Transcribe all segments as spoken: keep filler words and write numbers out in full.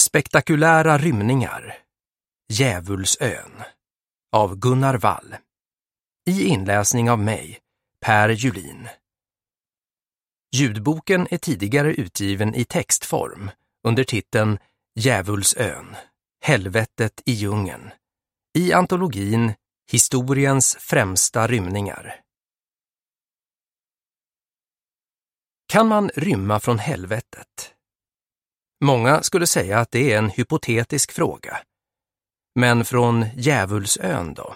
Spektakulära rymningar. Djävulsön av Gunnar Wall. I inläsning av mig, Per Julin. Ljudboken är tidigare utgiven i textform under titeln Djävulsön, helvetet i djungeln, i antologin Historiens främsta rymningar. Kan man rymma från helvetet? Många skulle säga att det är en hypotetisk fråga. Men från Djävulsön då?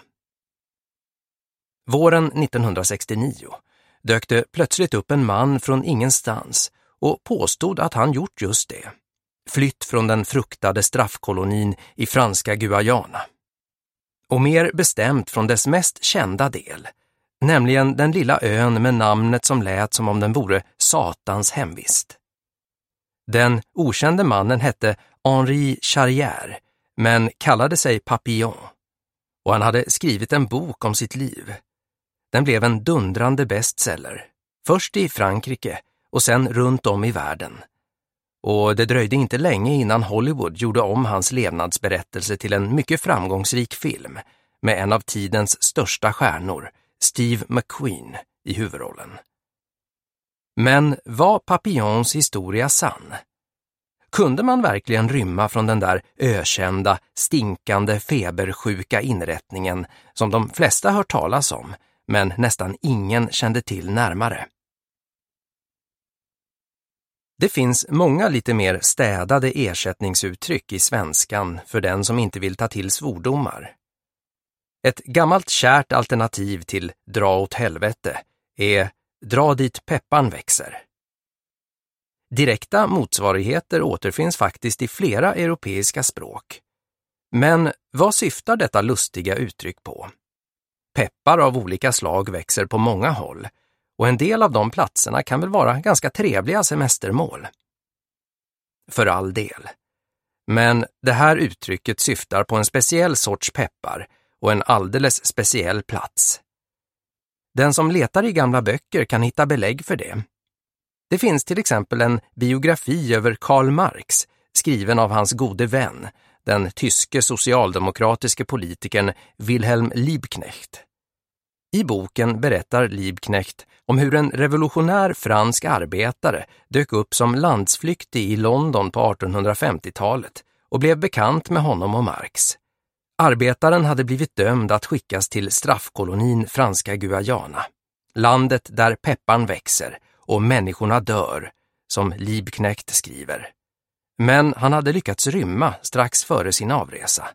Våren nittonhundrasextionio dök det plötsligt upp en man från ingenstans och påstod att han gjort just det. Flytt från den fruktade straffkolonin i franska Guyana. Och mer bestämt från dess mest kända del, nämligen den lilla ön med namnet som lät som om den vore Satans hemvist. Den okände mannen hette Henri Charrière, men kallade sig Papillon, och han hade skrivit en bok om sitt liv. Den blev en dundrande bestseller, först i Frankrike och sen runt om i världen. Och det dröjde inte länge innan Hollywood gjorde om hans levnadsberättelse till en mycket framgångsrik film med en av tidens största stjärnor, Steve McQueen, i huvudrollen. Men var Papillons historia sann? Kunde man verkligen rymma från den där ökända, stinkande, febersjuka inrättningen som de flesta hört talas om, men nästan ingen kände till närmare? Det finns många lite mer städade ersättningsuttryck i svenskan för den som inte vill ta till svordomar. Ett gammalt kärt alternativ till dra åt helvete är dra dit peppan växer. Direkta motsvarigheter återfinns faktiskt i flera europeiska språk. Men vad syftar detta lustiga uttryck på? Peppar av olika slag växer på många håll, och en del av de platserna kan väl vara ganska trevliga semestermål. För all del. Men det här uttrycket syftar på en speciell sorts peppar och en alldeles speciell plats. Den som letar i gamla böcker kan hitta belägg för det. Det finns till exempel en biografi över Karl Marx, skriven av hans gode vän, den tyske socialdemokratiske politikern Wilhelm Liebknecht. I boken berättar Liebknecht om hur en revolutionär fransk arbetare dök upp som landsflyktig i London på artonhundrafemtiotalet och blev bekant med honom och Marx. Arbetaren hade blivit dömd att skickas till straffkolonin franska Guyana, landet där peppan växer och människorna dör, som Liebknecht skriver. Men han hade lyckats rymma strax före sin avresa.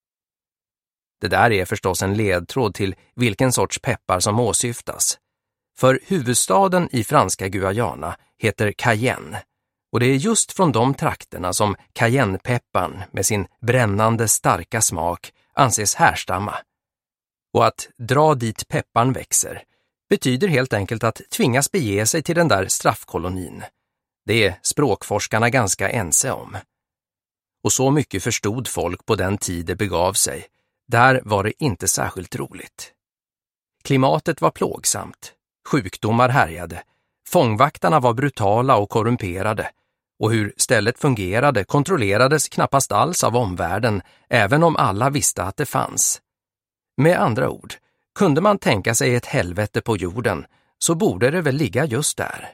Det där är förstås en ledtråd till vilken sorts peppar som åsyftas. För huvudstaden i franska Guyana heter Cayenne, och det är just från de trakterna som cayennepepparn med sin brännande starka smak anses härstamma. Och att dra dit pepparn växer betyder helt enkelt att tvingas bege sig till den där straffkolonin. Det är språkforskarna ganska ense om. Och så mycket förstod folk på den tid det begav sig. Där var det inte särskilt roligt. Klimatet var plågsamt, sjukdomar härjade, fångvaktarna var brutala och korrumperade, och hur stället fungerade kontrollerades knappast alls av omvärlden, även om alla visste att det fanns. Med andra ord, kunde man tänka sig ett helvete på jorden, så borde det väl ligga just där.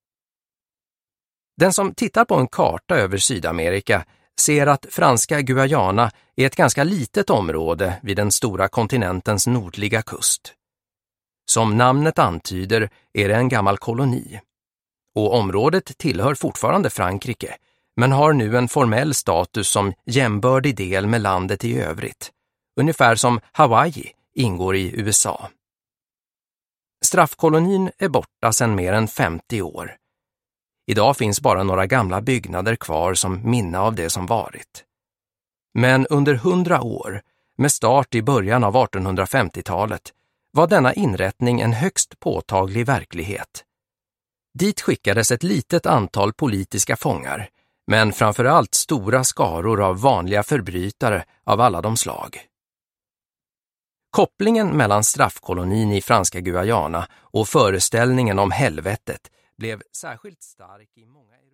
Den som tittar på en karta över Sydamerika ser att franska Guyana är ett ganska litet område vid den stora kontinentens nordliga kust. Som namnet antyder är det en gammal koloni. Och området tillhör fortfarande Frankrike, men har nu en formell status som jämbördig del med landet i övrigt. Ungefär som Hawaii ingår i U S A. Straffkolonin är borta sedan mer än femtio år. Idag finns bara några gamla byggnader kvar som minne av det som varit. Men under hundra år, med start i början av artonhundrafemtiotalet, var denna inrättning en högst påtaglig verklighet. Dit skickades ett litet antal politiska fångar, men framförallt stora skaror av vanliga förbrytare av alla de slag. Kopplingen mellan straffkolonin i franska Guyana och föreställningen om helvetet blev särskilt stark i många